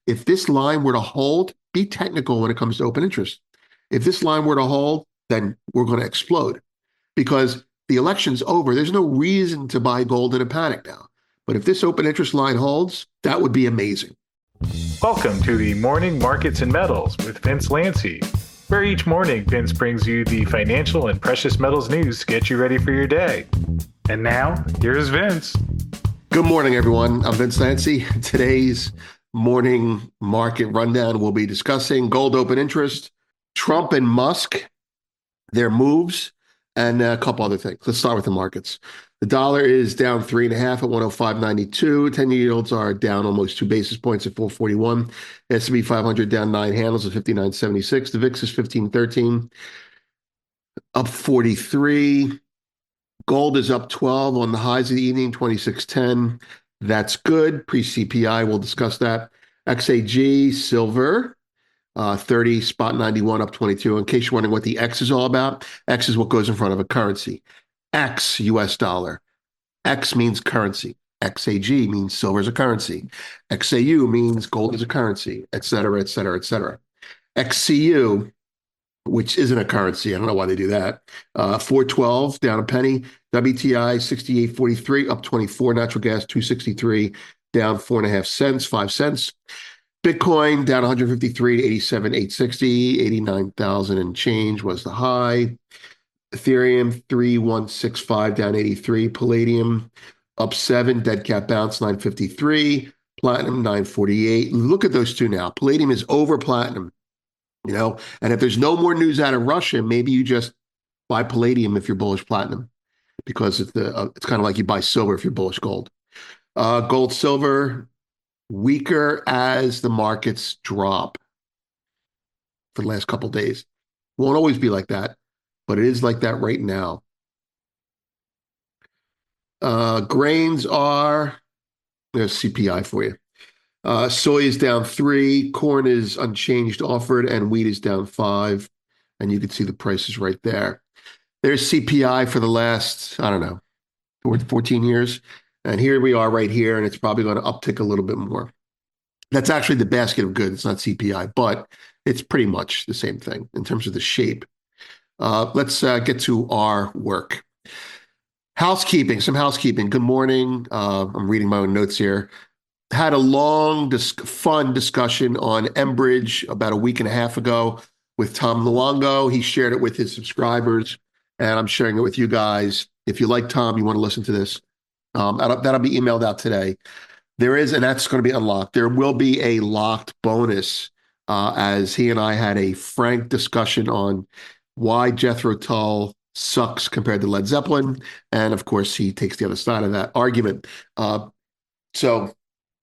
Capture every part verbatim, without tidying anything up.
If this line were to hold, be technical when it comes to open interest. If this line were to hold, then we're going to explode because the election's over. There's no reason to buy gold in a panic now. But if this open interest line holds, that would be amazing. Welcome to the Morning Markets and Metals with Vince Lanci, where each morning Vince brings you the financial and precious metals news to get you ready for your day. And now, here's Vince. Good morning, everyone. I'm Vince Lanci. Today's morning market rundown, we'll be discussing gold open interest, Trump and Musk, their moves, and a couple other things. Let's start with the markets. The dollar is down three and a half at one oh five ninety-two. ten-year yields are down almost two basis points at four forty-one. S and P five hundred down nine handles at fifty-nine seventy-six. The V I X is fifteen thirteen, up forty-three. Gold is up twelve on the highs of the evening, twenty-six ten. That's good. Pre-C P I, we'll discuss that. X A G, silver, uh, thirty, spot ninety-one, up twenty-two. In case you're wondering what the X is all about, X is what goes in front of a currency. X, U S dollar. X means currency. X A G means silver is a currency. X A U means gold is a currency, et cetera, et cetera, et cetera. X C U, which isn't a currency. I don't know why they do that. Uh, four twelve, down a penny. W T I, sixty-eight forty-three, up twenty-four. Natural gas, two sixty-three, down four and a half cents, five cents. Bitcoin, down one fifty-three to eighty-seven eight sixty, eighty-nine thousand and change was the high. Ethereum, three one six five, down eighty-three. Palladium, up seven. Dead cat bounce, nine fifty-three. Platinum, nine forty-eight. Look at those two now. Palladium is over platinum. You know, and if there's no more news out of Russia, maybe you just buy palladium if you're bullish platinum, because it's the uh, it's kind of like you buy silver if you're bullish gold. Uh, gold, silver, weaker as the markets drop for the last couple of days. Won't always be like that, but it is like that right now. Uh, grains are, there's C P I for you. Uh, soy is down three, corn is unchanged offered, and wheat is down five. And you can see the prices right there. There's C P I for the last, I don't know, fourteen years. And here we are right here, and it's probably going to uptick a little bit more. That's actually the basket of goods. It's not C P I, but it's pretty much the same thing in terms of the shape. Uh, let's uh, get to our work. Housekeeping, some housekeeping. Good morning. Uh, I'm reading my own notes here. Had a long, dis- fun discussion on Enbridge about a week and a half ago with Tom Luongo. He shared it with his subscribers, and I'm sharing it with you guys. If you like Tom, you want to listen to this, um, that'll, that'll be emailed out today. There is, and that's going to be unlocked. There will be a locked bonus uh, as he and I had a frank discussion on why Jethro Tull sucks compared to Led Zeppelin. And of course, he takes the other side of that argument. Uh, so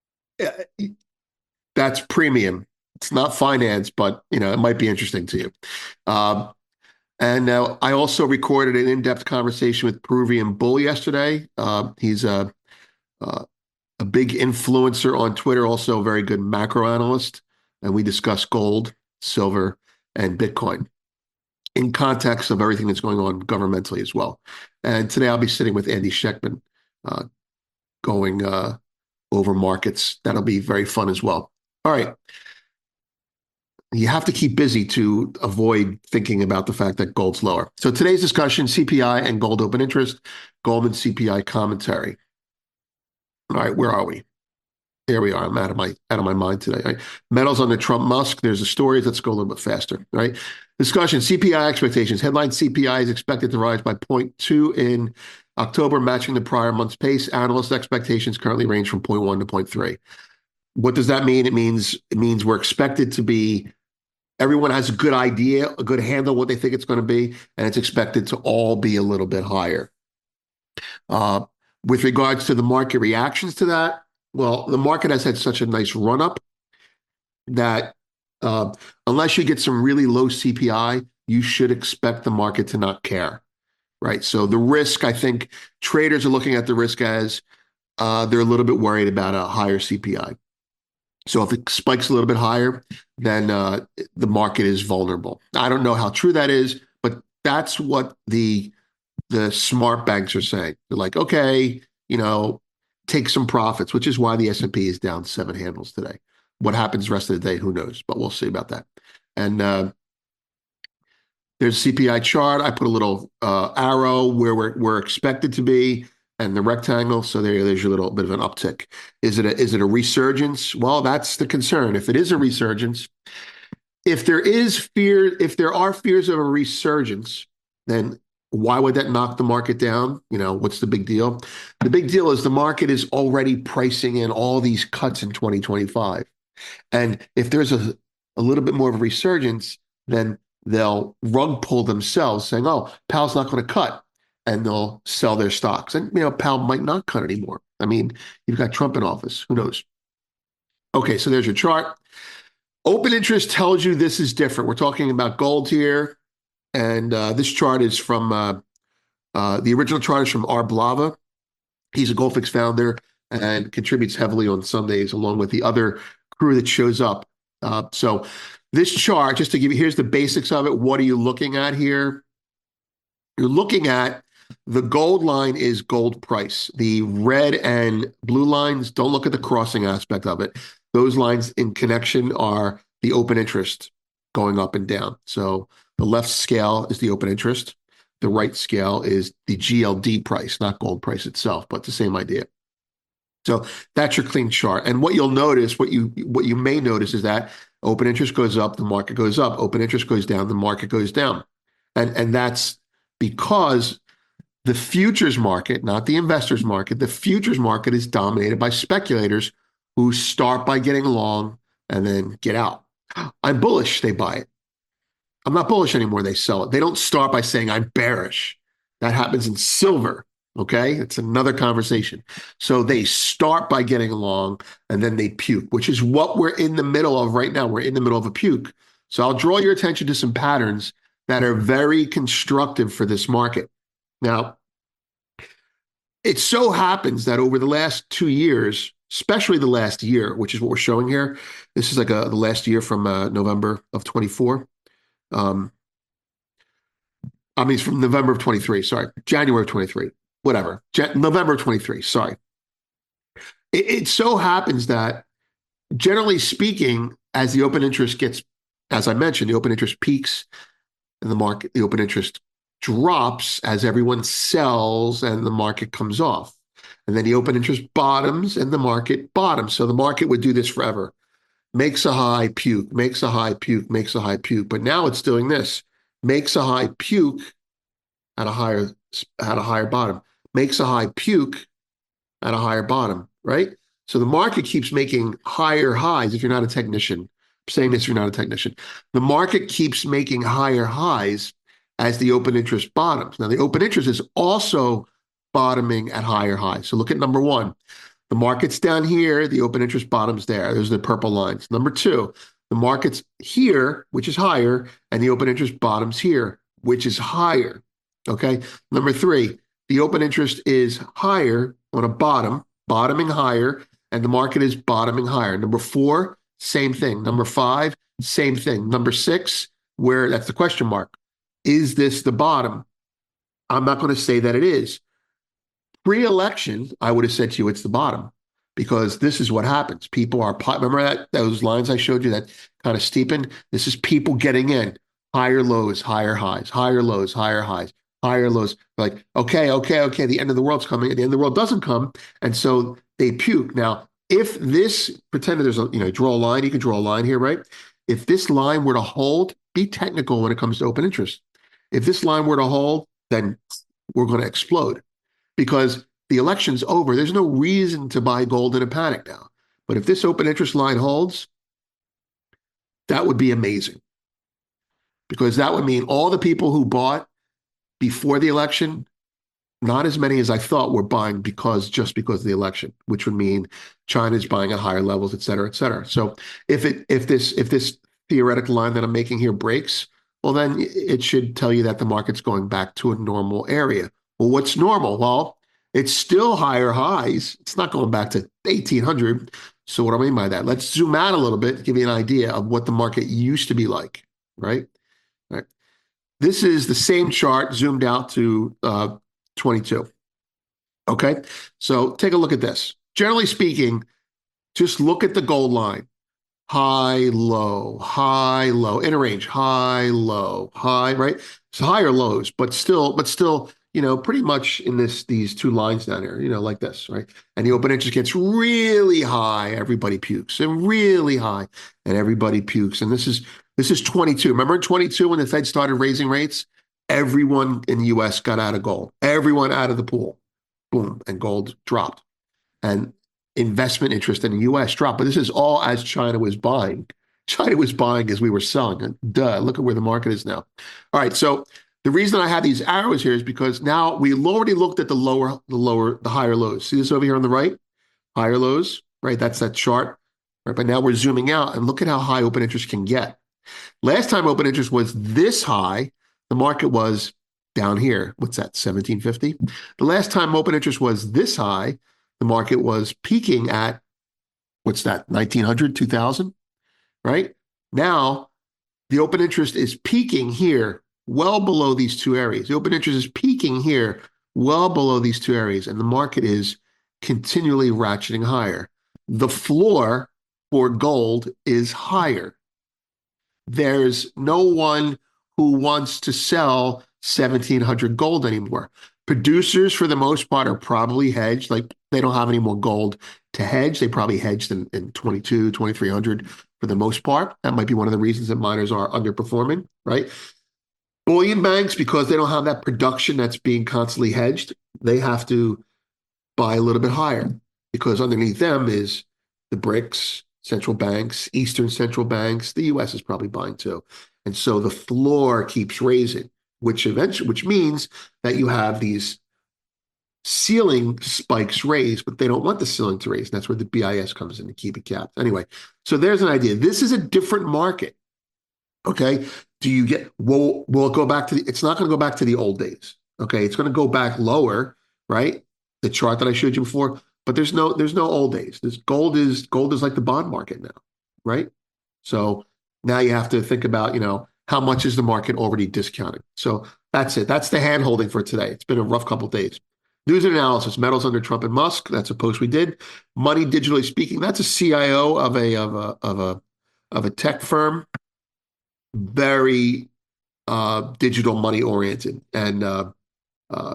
that's premium. It's not finance, but you know it might be interesting to you. Um, and uh, I also recorded an in-depth conversation with Peruvian Bull yesterday. Uh, he's a, a a big influencer on Twitter, also a very good macro analyst, and we discussed gold, silver, and Bitcoin in context of everything that's going on governmentally as well. And today I'll be sitting with Andy Schectman, uh, going uh, over markets. That'll be very fun as well. All right. You have to keep busy to avoid thinking about the fact that gold's lower. So today's discussion, C P I and gold open interest, Goldman C P I commentary. All right, where are we? Here we are. I'm out of my out of my mind today. Right? Metals under Trump Musk. There's the stories. Let's go a little bit faster. Right? Discussion. C P I expectations. Headline C P I is expected to rise by zero point two in October, matching the prior month's pace. Analyst expectations currently range from zero point one to zero point three. What does that mean? It means it means we're expected to be. Everyone has a good idea, a good handle what they think it's going to be, and it's expected to all be a little bit higher. Uh, with regards to the market reactions to that, well, the market has had such a nice run up that uh, unless you get some really low C P I, you should expect the market to not care, right? So the risk, I think traders are looking at the risk as uh, they're a little bit worried about a higher C P I. So if it spikes a little bit higher, then uh, the market is vulnerable. I don't know how true that is, but that's what the the smart banks are saying. They're like, okay, you know, take some profits, which is why the S and P is down seven handles today. what happens the rest of the day, who knows? But we'll see about that. And uh, there's a C P I chart. I put a little uh, arrow where we're, we're expected to be, and the rectangle. So there, there's your little bit of an uptick. Is it a, is it a resurgence? Well, that's the concern. If it is a resurgence, if there is fear, if there are fears of a resurgence, then why would that knock the market down? You know, what's the big deal? The big deal is the market is already pricing in all these cuts in twenty twenty-five. And if there's a, a little bit more of a resurgence, then they'll rug pull themselves saying, oh, Powell's not going to cut, and they'll sell their stocks. And, you know, Powell might not cut anymore. I mean, you've got Trump in office. Who knows? Okay, so there's your chart. Open interest tells you this is different. We're talking about gold here. And uh, this chart is from, uh, uh, the original chart is from Art Blava. He's a GoldFix founder and contributes heavily on Sundays along with the other crew that shows up. Uh, so this chart, just to give you, here's the basics of it. What are you looking at here? You're looking at the gold line is gold price. The red and blue lines, don't look at the crossing aspect of it. Those lines in connection are the open interest going up and down. So the left scale is the open interest. The right scale is the G L D price, not gold price itself, but the same idea. So that's your clean chart. And what you'll notice, what you what you may notice is that open interest goes up, the market goes up. Open interest goes down, the market goes down. And, and that's because the futures market, not the investors market, the futures market is dominated by speculators who start by getting long and then get out. I'm bullish, they buy it. I'm not bullish anymore, they sell it. They don't start by saying I'm bearish. That happens in silver, okay? It's another conversation. So they start by getting long and then they puke, which is what we're in the middle of right now. We're in the middle of a puke. So I'll draw your attention to some patterns that are very constructive for this market. Now, it so happens that over the last two years, especially the last year, which is what we're showing here, this is like a, the last year from uh, November of twenty-four. Um, I mean, it's from November of twenty-three, sorry, January of twenty-three, whatever, Jan- November of twenty-three, sorry. It, it so happens that, generally speaking, as the open interest gets, as I mentioned, the open interest peaks and the market, the open interest drops as everyone sells and the market comes off. And then the open interest bottoms and the market bottoms. So the market would do this forever. Makes a high, puke, makes a high, puke, makes a high, puke. But now it's doing this. Makes a high, puke at a higher, at a higher bottom. Makes a high, puke at a higher bottom, right? So the market keeps making higher highs if you're not a technician. I'm saying this if you're not a technician. The market keeps making higher highs as the open interest bottoms. Now, the open interest is also bottoming at higher highs. So look at number one. The market's down here, the open interest bottoms there. Those are the purple lines. Number two, the market's here, which is higher, and the open interest bottoms here, which is higher, okay? Number three, the open interest is higher on a bottom, bottoming higher, and the market is bottoming higher. Number four, same thing. Number five, same thing. Number six, where that's the question mark. Is this the bottom? I'm not going to say that it is. Pre-election, I would have said to you it's the bottom because this is what happens. People are, remember that those lines I showed you that kind of steepened? This is people getting in. Higher lows, higher highs, higher lows, higher highs, higher lows. Like, okay, okay, okay, the end of the world's coming. The end of the world doesn't come. And so they puke. Now, if this, pretend there's a, you know, draw a line, you can draw a line here, right? If this line were to hold, be technical when it comes to open interest. If this line were to hold, then we're going to explode because the election's over. There's no reason to buy gold in a panic now. But if this open interest line holds, that would be amazing because that would mean all the people who bought before the election, not as many as I thought were buying because just because of the election, which would mean China's buying at higher levels, et cetera, et cetera. So if it if this if this theoretical line that I'm making here breaks, well, then it should tell you that the market's going back to a normal area. Well, what's normal? Well, it's still higher highs. It's not going back to eighteen hundred. So what do I mean by that? Let's zoom out a little bit to give you an idea of what the market used to be like, right? Right. This is the same chart zoomed out to uh, twenty-two. Okay, so take a look at this. Generally speaking, just look at the gold line. high, low, high, low, in a range, high, low, high, right? So higher lows, but still, but still, you know, pretty much in this these two lines down here, you know, like this, right? And the open interest gets really high, everybody pukes, and really high, and everybody pukes. And this is this is twenty-two. Remember in twenty-two when the Fed started raising rates? Everyone in the U S got out of gold. Everyone out of the pool. Boom, and gold dropped. And investment interest in the U S dropped. But this is all as China was buying. China was buying as we were selling. And duh, look at where the market is now. All right, so the reason I have these arrows here is because now we already looked at the lower, the lower, the higher lows. See this over here on the right? Higher lows, right? That's that chart. Right? But now we're zooming out and look at how high open interest can get. Last time open interest was this high, the market was down here. What's that, seventeen fifty? The last time open interest was this high, the market was peaking at, what's that, nineteen hundred, two thousand, right? Now, the open interest is peaking here, well below these two areas. The open interest is peaking here, well below these two areas, and the market is continually ratcheting higher. The floor for gold is higher. There's no one who wants to sell seventeen hundred gold anymore. Producers, for the most part, are probably hedged. Like they don't have any more gold to hedge. They probably hedged in, in twenty-two, twenty-three hundred for the most part. That might be one of the reasons that miners are underperforming, right? Bullion banks, because they don't have that production that's being constantly hedged, they have to buy a little bit higher because underneath them is the BRICS, central banks, Eastern central banks. The U S is probably buying too. And so the floor keeps raising, which eventually, which means that you have these ceiling spikes raised, but they don't want the ceiling to raise. And that's where the B I S comes in to keep it capped. Anyway, so there's an idea. This is a different market. Okay. Do you get, will, will it go back to the, it's not going to go back to the old days. Okay. It's going to go back lower, right? The chart that I showed you before, but there's no, there's no old days. This gold is, gold is like the bond market now, right? So now you have to think about, you know, how much is the market already discounted? So that's it. That's the hand holding for today. It's been a rough couple of days. News and analysis, metals under Trump and Musk. That's a post we did. Money digitally speaking. That's a C I O of a of a of a of a tech firm. Very uh, digital money oriented, and uh, uh,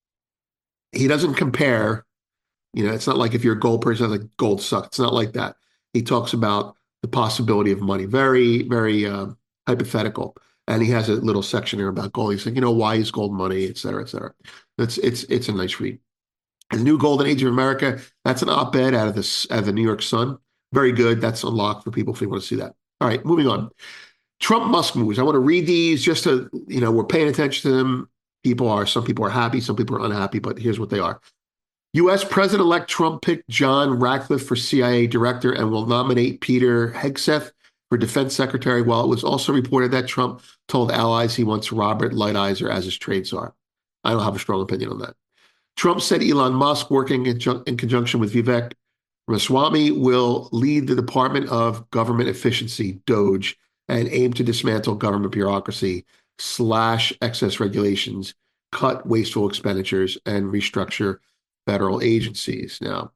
he doesn't compare. You know, it's not like if you're a gold person, like gold sucks. It's not like that. He talks about the possibility of money. Very very uh, hypothetical. And he has a little section here about gold. He's like, you know, why is gold money, et cetera, et cetera. It's it's it's a nice read. The New Golden Age of America. That's an op-ed out of this out of the New York Sun. Very good. That's unlocked for people if they want to see that. All right, moving on. Trump Musk moves. I want to read these just to, you know, we're paying attention to them. People are, some people are happy, some people are unhappy, but here's what they are. U S President-elect Trump picked John Ratcliffe for C I A director and will nominate Peter Hegseth for defense secretary, while it was also reported that Trump told allies he wants Robert Lighthizer as his trade czar. I don't have a strong opinion on that. Trump said Elon Musk, working in, in conjunction with Vivek Ramaswamy, will lead the Department of Government Efficiency, DOGE, and aim to dismantle government bureaucracy, slash excess regulations, cut wasteful expenditures, and restructure federal agencies. Now,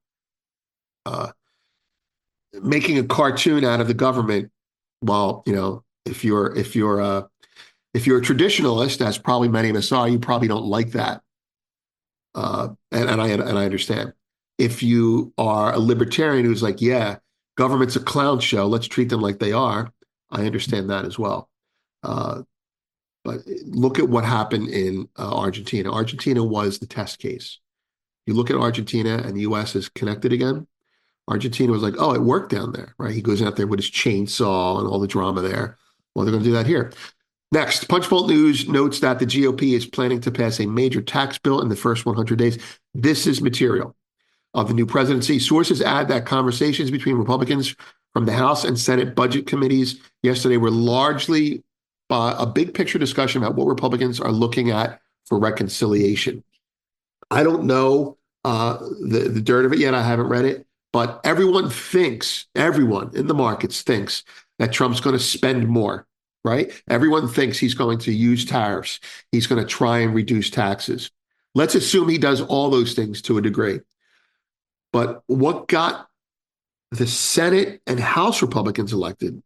uh, making a cartoon out of the government, well, you know, if you're if you're a if you're a traditionalist, as probably many of us are, you probably don't like that, uh, and and I and I understand. If you are a libertarian who's like, yeah, government's a clown show, let's treat them like they are, I understand that as well. Uh, but look at what happened in uh, Argentina. Argentina was the test case. You look at Argentina and the U S is connected again. Argentina was like, oh, it worked down there, right? He goes out there with his chainsaw and all the drama there. Well, they're going to do that here. Next, Punchbowl News notes that the G O P is planning to pass a major tax bill in the first one hundred days. This is material of the new presidency. Sources add that conversations between Republicans from the House and Senate budget committees yesterday were largely uh, a big picture discussion about what Republicans are looking at for reconciliation. I don't know uh, the, the dirt of it yet. I haven't read it. But everyone thinks, everyone in the markets thinks that Trump's going to spend more, right? Everyone thinks he's going to use tariffs. He's going to try and reduce taxes. Let's assume he does all those things to a degree. But what got the Senate and House Republicans elected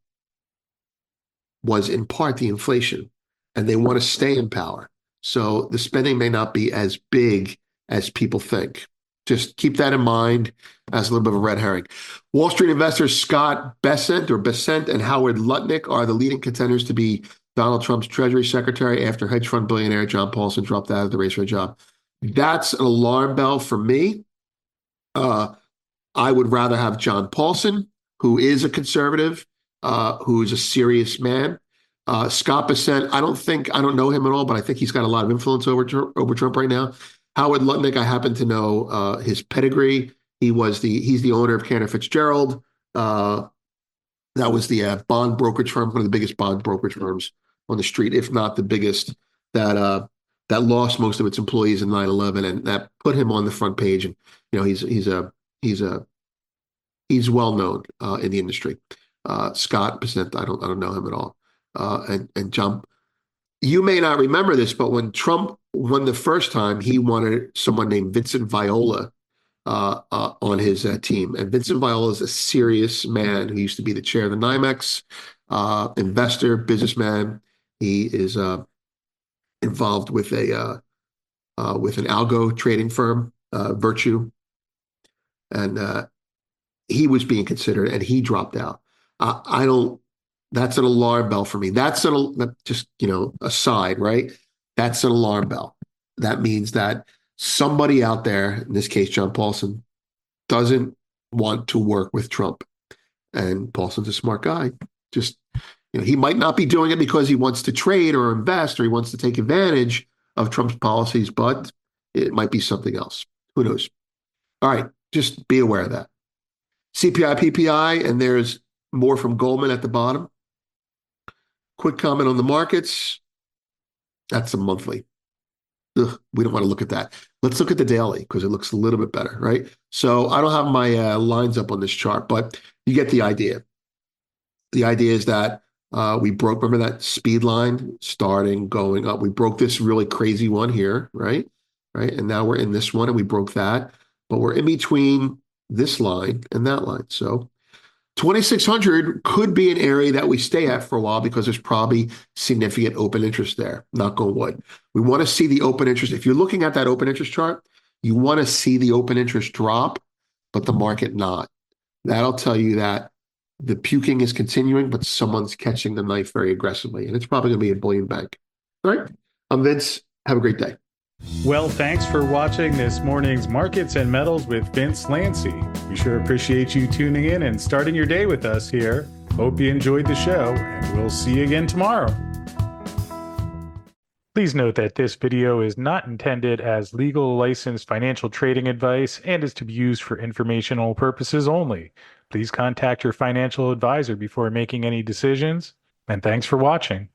was in part the inflation, and they want to stay in power. So the spending may not be as big as people think. Just keep that in mind as a little bit of a red herring. Wall Street investors Scott Bessent or Bessent and Howard Lutnick are the leading contenders to be Donald Trump's Treasury Secretary after hedge fund billionaire John Paulson dropped out of the race for a job. That's an alarm bell for me. Uh, I would rather have John Paulson, who is a conservative, uh, who is a serious man. Uh, Scott Bessent, I don't think, I don't know him at all, but I think he's got a lot of influence over, over Trump right now. Howard Lutnick, I happen to know uh, his pedigree. He was the, he's the owner of Cantor Fitzgerald. Uh, that was the uh, bond brokerage firm, one of the biggest bond brokerage firms on the street, if not the biggest, that uh, that lost most of its employees in nine eleven, and that put him on the front page. And you know, he's he's a he's a he's well known uh, in the industry. Uh, Scott Bessent, I don't I don't know him at all. Uh, and and John, you may not remember this, but when Trump won the first time, he wanted someone named Vincent Viola uh, uh, on his uh, team. And Vincent Viola is a serious man who used to be the chair of the NYMEX, uh, investor, businessman. He is uh, involved with a uh, uh, with an algo trading firm, uh, Virtue, and uh, he was being considered, and he dropped out. Uh, I don't. That's an alarm bell for me. That's an just you know aside, right? That's an alarm bell. That means that somebody out there, in this case, John Paulson, doesn't want to work with Trump. And Paulson's a smart guy. Just, you know, he might not be doing it because he wants to trade or invest or he wants to take advantage of Trump's policies, but it might be something else. Who knows? All right, just be aware of that. C P I, P P I, and there's more from Goldman at the bottom. Quick comment on the markets. That's a monthly. Ugh, we don't want to look at that. Let's look at the daily because it looks a little bit better, right? So I don't have my uh, lines up on this chart, but you get the idea. The idea is that uh, we broke, remember that speed line starting, going up. We broke this really crazy one here, right? Right. And now we're in this one and we broke that, but we're in between this line and that line. So twenty-six hundred could be an area that we stay at for a while because there's probably significant open interest there. Knock on wood. We want to see the open interest. If you're looking at that open interest chart, you want to see the open interest drop, but the market not. That'll tell you that the puking is continuing, but someone's catching the knife very aggressively, and it's probably going to be a bullion bank. All right. I'm Vince. Have a great day. Well, thanks for watching this morning's Markets and Metals with Vince Lanci. We sure appreciate you tuning in and starting your day with us here. Hope you enjoyed the show, and we'll see you again tomorrow. Please note that this video is not intended as legal licensed financial trading advice and is to be used for informational purposes only. Please contact your financial advisor before making any decisions, and thanks for watching.